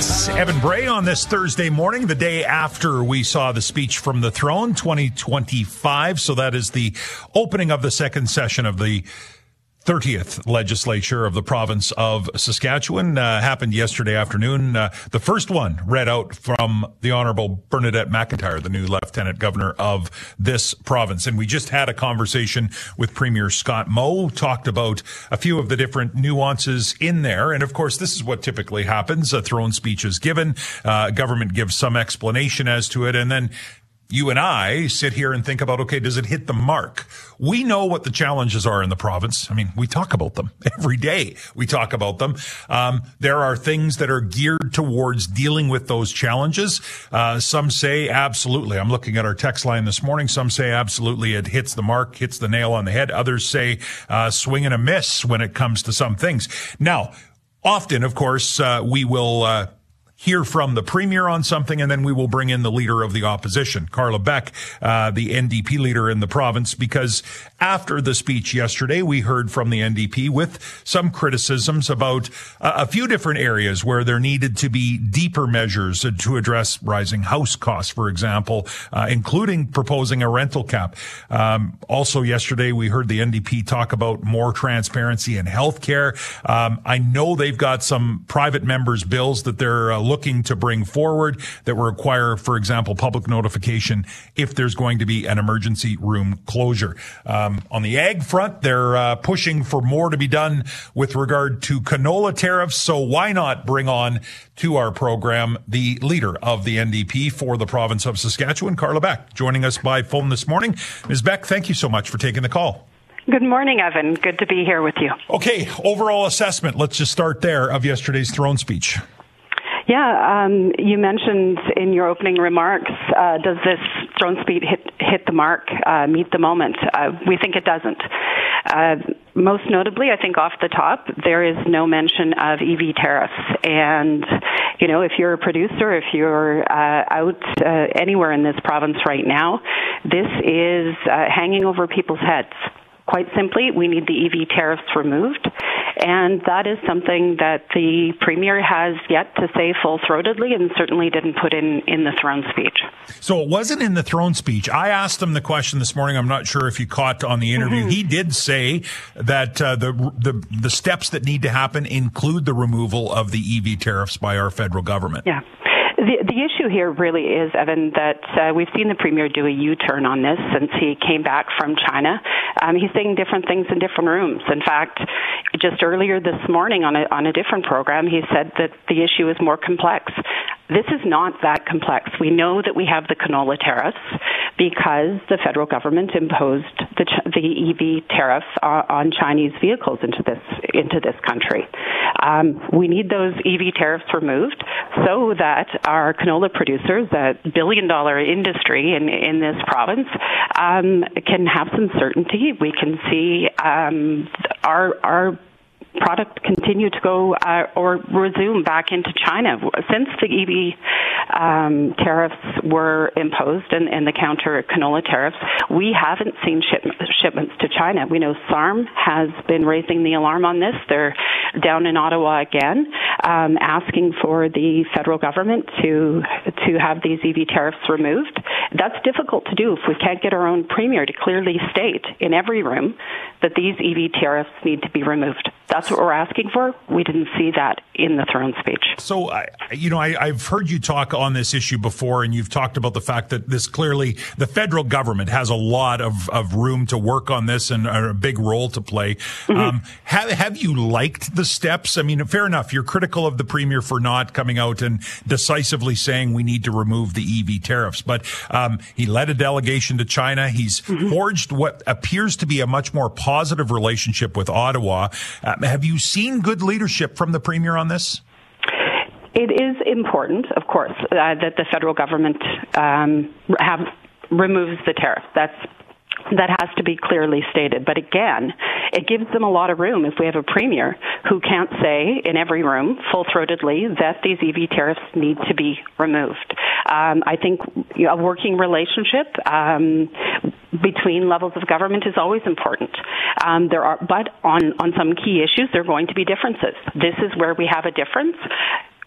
It's Evan Bray on this Thursday morning, the day after we saw the speech from the throne, 2025. So that is the opening of the second session of the 30th legislature of the province of Saskatchewan. Happened yesterday afternoon. The first one read out from the Honorable Bernadette McIntyre, the new Lieutenant Governor of this province. And we just had a conversation with Premier Scott Moe, talked about a few of the different nuances in there. And of course, this is what typically happens. A throne speech is given. Government gives some explanation as to it. And then you and I sit here and think about, okay, does it hit the mark? We know what the challenges are in the province. I mean, we talk about them every day. We talk about them. There are things that are geared towards dealing with those challenges. Some say absolutely. I'm looking at our text line this morning. Some say absolutely it hits the mark, hits the nail on the head. Others say swing and a miss when it comes to some things. Now, often, of course, we will hear from the Premier on something, and then we will bring in the Leader of the Opposition, Carla Beck, the NDP leader in the province, because after the speech yesterday, we heard from the NDP with some criticisms about a few different areas where there needed to be deeper measures to address rising house costs, for example, including proposing a rental cap. Also yesterday, we heard the NDP talk about more transparency in healthcare. I know they've got some private members' bills that they're looking to bring forward that will require, for example, public notification if there's going to be an emergency room closure. On the ag front, they're pushing for more to be done with regard to canola tariffs. So why not bring on to our program the leader of the NDP for the province of Saskatchewan, Carla Beck, joining us by phone this morning. Ms. Beck, thank you so much for taking the call. Good morning, Evan. Good to be here with you. Okay, overall assessment. Let's just start there of yesterday's throne speech. Yeah, you mentioned in your opening remarks, does this throne speech hit the mark, meet the moment? We think it doesn't. Most notably, I think off the top, there is no mention of EV tariffs. And, you know, if you're a producer, if you're out anywhere in this province right now, this is hanging over people's heads. Quite simply, we need the EV tariffs removed, and that is something that the Premier has yet to say full-throatedly and certainly didn't put in the throne speech. So it wasn't in the throne speech. I asked him the question this morning. I'm not sure if you caught on the interview. Mm-hmm. He did say that the steps that need to happen include the removal of the EV tariffs by our federal government. Yeah. The issue here really is, Evan, that we've seen the Premier do a U-turn on this since he came back from China. He's saying different things in different rooms. In fact, just earlier this morning on a different program, he said that the issue is more complex. This is not that complex. We know that we have the canola tariffs because the federal government imposed the EV tariff on Chinese vehicles into this country. We need those EV tariffs removed so that our canola producers, that billion-dollar industry in this province, can have some certainty. We can see our product continue to go or resume back into China. Since the EV tariffs were imposed and the counter canola tariffs, we haven't seen shipments to China. We know SARM has been raising the alarm on this. They're down in Ottawa again, asking for the federal government to have these EV tariffs removed. That's difficult to do if we can't get our own Premier to clearly state in every room that these EV tariffs need to be removed. That's what we're asking for. We didn't see that in the throne speech. So, I've heard you talk on this issue before, and you've talked about the fact that this clearly, the federal government has a lot of room to work on this and a big role to play. Mm-hmm. Have you liked the steps? I mean, fair enough. You're critical of the Premier for not coming out and decisively saying we need to remove the EV tariffs, but he led a delegation to China. He's forged what appears to be a much more positive relationship with Ottawa. Have you seen good leadership from the Premier on this? It is important, of course, that the federal government removes the tariff. That has to be clearly stated. But again, it gives them a lot of room if we have a Premier who can't say in every room full-throatedly that these EV tariffs need to be removed. I think a working relationship between levels of government is always important. But on some key issues, there are going to be differences. This is where we have a difference.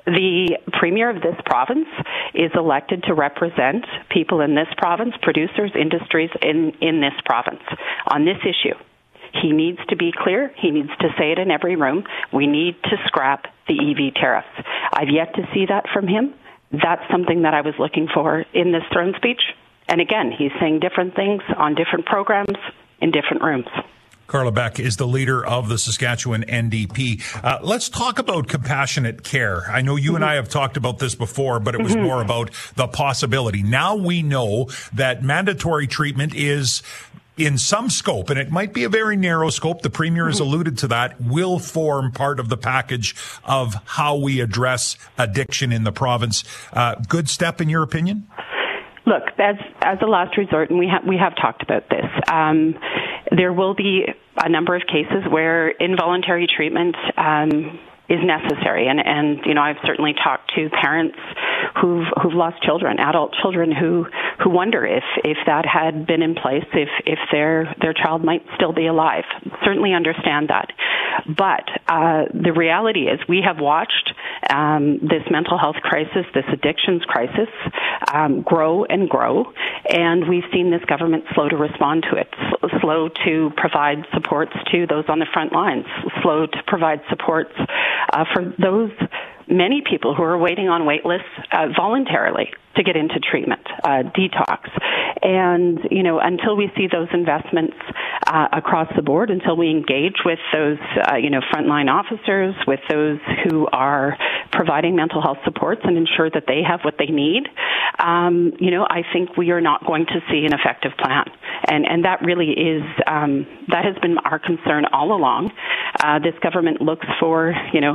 The premier of this province is elected to represent people in this province, producers, industries in this province on this issue. He needs to be clear. He needs to say it in every room. We need to scrap the EV tariffs. I've yet to see that from him. That's something that I was looking for in this throne speech. And again, he's saying different things on different programs in different rooms. Carla Beck is the leader of the Saskatchewan NDP. Let's talk about compassionate care. I know you and I have talked about this before, but it was more about the possibility. Now we know that mandatory treatment is in some scope, and it might be a very narrow scope, the Premier has alluded to that, will form part of the package of how we address addiction in the province. Good step in your opinion? Look, as a last resort, and we have talked about this, there will be a number of cases where involuntary treatment is necessary, and you know, I've certainly talked to parents who've lost children, adult children who wonder if that had been in place, if their child might still be alive. Certainly understand that. But the reality is we have watched this mental health crisis, this addictions crisis, grow and grow, and we've seen this government slow to respond to it, slow to provide supports to those on the front lines, slow to provide supports for those many people who are waiting on wait lists voluntarily to get into treatment, detox. And, you know, until we see those investments across the board, until we engage with those, frontline officers, with those who are providing mental health supports and ensure that they have what they need, I think we are not going to see an effective plan. And that really is, that has been our concern all along. This government looks for,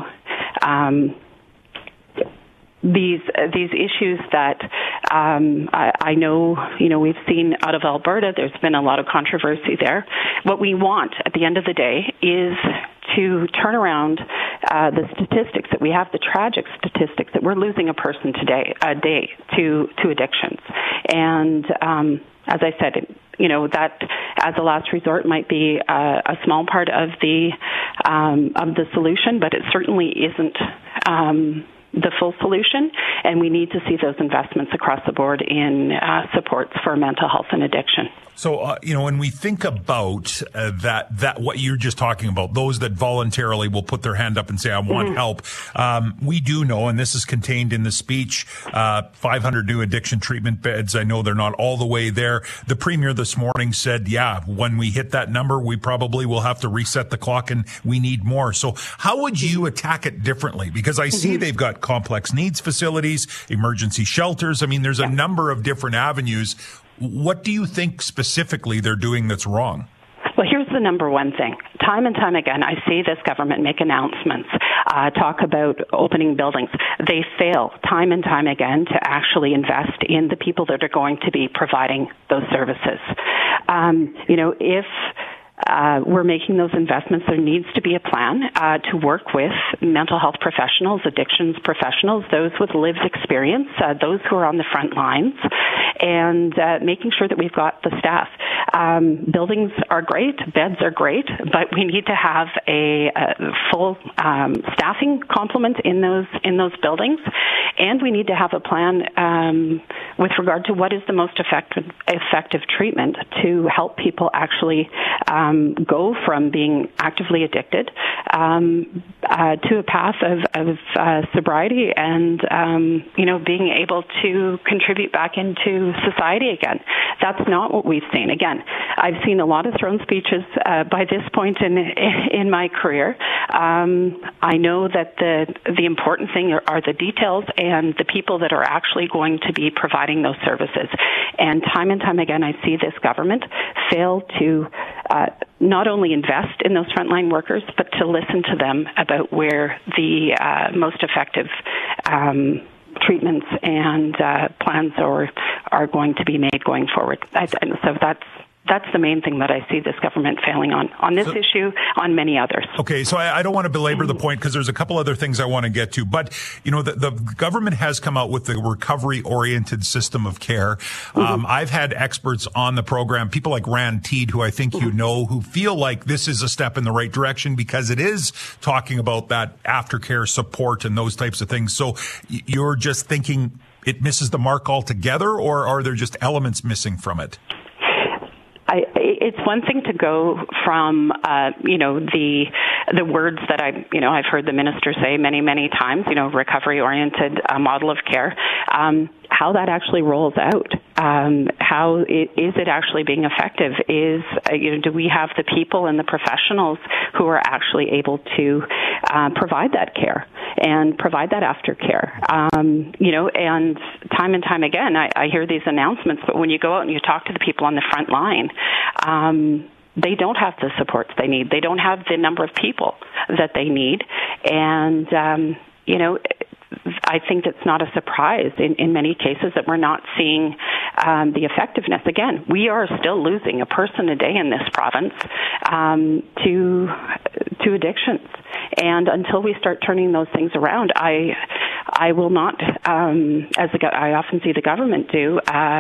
these issues that I know, we've seen out of Alberta. There's been a lot of controversy there. What we want at the end of the day is to turn around the statistics that we have, the tragic statistics that we're losing a person a day to addictions. And as I said, that as a last resort might be a small part of the solution, but it certainly isn't the full solution, and we need to see those investments across the board in supports for mental health and addiction. So, when we think about that what you're just talking about, those that voluntarily will put their hand up and say, I want help, we do know, and this is contained in the speech, 500 new addiction treatment beds. I know they're not all the way there. The Premier this morning said, when we hit that number, we probably will have to reset the clock and we need more. So how would you attack it differently? Because I see they've got complex needs facilities, emergency shelters. I mean, there's a number of different avenues. What do you think specifically they're doing that's wrong? Well, here's the number one thing. Time and time again, I see this government make announcements, talk about opening buildings. They fail time and time again to actually invest in the people that are going to be providing those services. If we're making those investments, there needs to be a plan to work with mental health professionals, addictions professionals, those with lived experience, those who are on the front lines, and making sure that we've got the staff. Buildings are great, beds are great, but we need to have a full staffing complement in those buildings, and we need to have a plan with regard to what is the most effective treatment to help people actually go from being actively addicted to a path of sobriety and being able to contribute back into society again. That's not what we've seen. Again, I've seen a lot of throne speeches by this point in my career. I know that the important thing are the details and the people that are actually going to be providing those services. And time again, I see this government fail to not only invest in those frontline workers, but to listen to them about where the most effective treatments and plans are going to be made going forward. So That's the main thing that I see this government failing on this issue, on many others. Okay, so I don't want to belabor the point because there's a couple other things I want to get to. But, the government has come out with the recovery-oriented system of care. I've had experts on the program, people like Rand Teed, who I think who feel like this is a step in the right direction because it is talking about that aftercare support and those types of things. So you're just thinking it misses the mark altogether, or are there just elements missing from it? It's one thing to go from, the words that I've heard the minister say many, many times, recovery-oriented model of care, how that actually rolls out. How is it actually being effective? Do we have the people and the professionals who are actually able to provide that care and provide that aftercare? And time and time again, I hear these announcements, but when you go out and you talk to the people on the front line, they don't have the supports they need. They don't have the number of people that they need. And, I think it's not a surprise in many cases that we're not seeing the effectiveness. Again, we are still losing a person a day in this province to addictions. And until we start turning those things around, I will not, I often see the government do,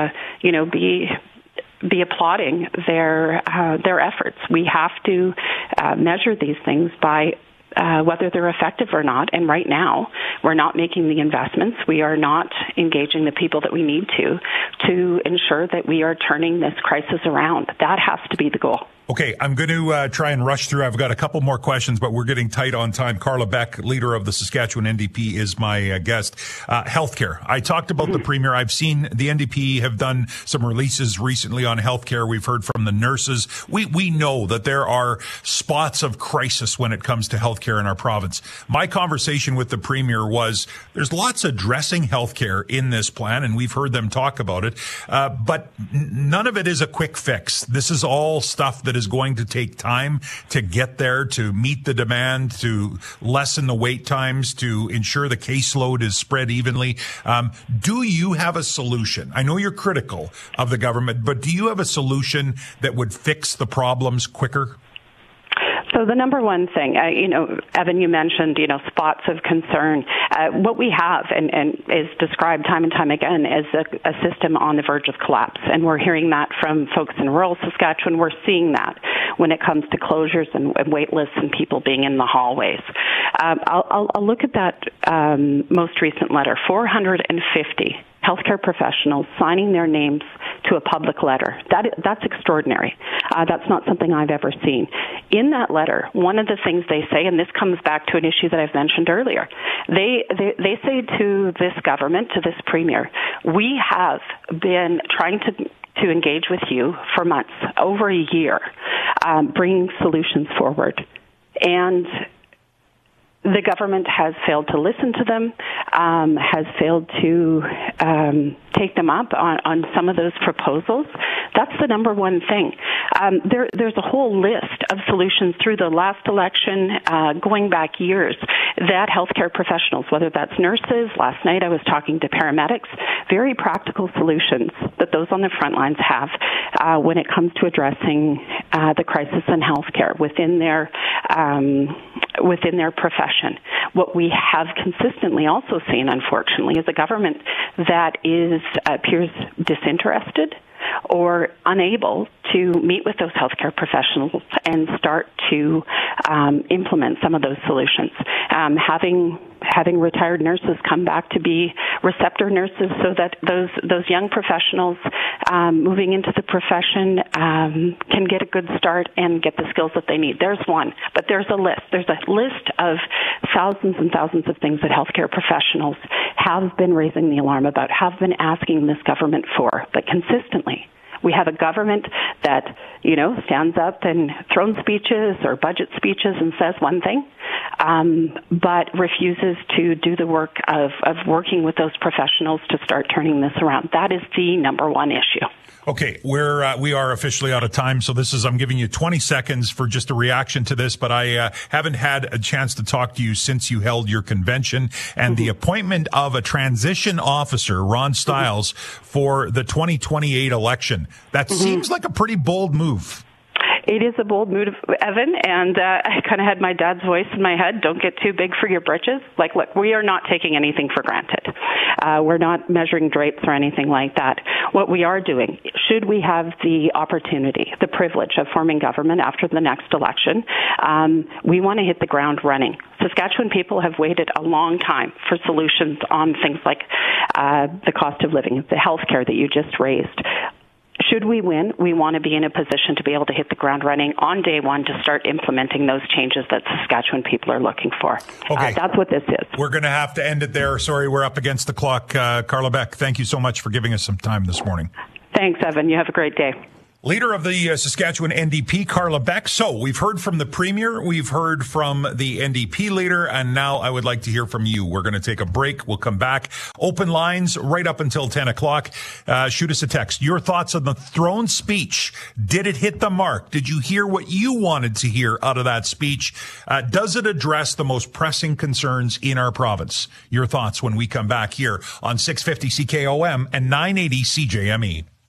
be applauding their efforts. We have to measure these things by whether they're effective or not. And right now, we're not making the investments. We are not engaging the people that we need to ensure that we are turning this crisis around. That has to be the goal. Okay, I'm going to try and rush through. I've got a couple more questions, but we're getting tight on time. Carla Beck, leader of the Saskatchewan NDP, is my guest. Healthcare. I talked about the Premier. I've seen the NDP have done some releases recently on healthcare. We've heard from the nurses. We know that there are spots of crisis when it comes to healthcare in our province. My conversation with the Premier was there's lots addressing healthcare in this plan, and we've heard them talk about it, but none of it is a quick fix. This is all stuff that is going to take time to get there, to meet the demand, to lessen the wait times, to ensure the caseload is spread evenly. Do you have a solution? I know you're critical of the government, but do you have a solution that would fix the problems quicker? So the number one thing, Evan, you mentioned, spots of concern. What we have and is described time and time again as a system on the verge of collapse. And we're hearing that from folks in rural Saskatchewan. We're seeing that when it comes to closures and wait lists and people being in the hallways. I'll look at that most recent letter, 450 healthcare professionals signing their names to a public letter. That's extraordinary. That's not something I've ever seen. In that letter, one of the things they say, and this comes back to an issue that I've mentioned earlier, they say to this government, to this Premier, we have been trying to engage with you for months, over a year, bringing solutions forward. And the government has failed to listen to them, has failed to take them up on some of those proposals. That's the number one thing. There's a whole list of solutions through the last election, going back years, that healthcare professionals, whether that's nurses, last night I was talking to paramedics, very practical solutions that those on the front lines have when it comes to addressing the crisis in healthcare within their profession. What we have consistently also seen, unfortunately, is a government that appears disinterested or unable to meet with those healthcare professionals and start to implement some of those solutions. Having retired nurses come back to be receptor nurses so that those young professionals moving into the profession can get a good start and get the skills that they need. There's one, but there's a list. There's a list of thousands and thousands of things that healthcare professionals have been raising the alarm about, have been asking this government for, but consistently. We have a government that, stands up in throne speeches or budget speeches and says one thing, but refuses to do the work of working with those professionals to start turning this around. That is the number one issue. Okay, we are officially out of time, so I'm giving you 20 seconds for just a reaction to this, but I haven't had a chance to talk to you since you held your convention, and the appointment of a transition officer, Ron Stiles, for the 2028 election. That seems like a pretty bold move. It is a bold move, Evan, and I kind of had my dad's voice in my head, don't get too big for your britches. Like, look, we are not taking anything for granted. We're not measuring drapes or anything like that. What we are doing, should we have the opportunity, the privilege of forming government after the next election, we want to hit the ground running. Saskatchewan people have waited a long time for solutions on things like the cost of living, the health care that you just raised. Should we win, we want to be in a position to be able to hit the ground running on day one to start implementing those changes that Saskatchewan people are looking for. Okay. That's what this is. We're going to have to end it there. Sorry, we're up against the clock. Carla Beck, thank you so much for giving us some time this morning. Thanks, Evan. You have a great day. Leader of the Saskatchewan NDP, Carla Beck. So we've heard from the Premier, we've heard from the NDP leader, and now I would like to hear from you. We're going to take a break. We'll come back. Open lines right up until 10 o'clock. Shoot us a text. Your thoughts on the throne speech. Did it hit the mark? Did you hear what you wanted to hear out of that speech? Does it address the most pressing concerns in our province? Your thoughts when we come back here on 650 CKOM and 980 CJME.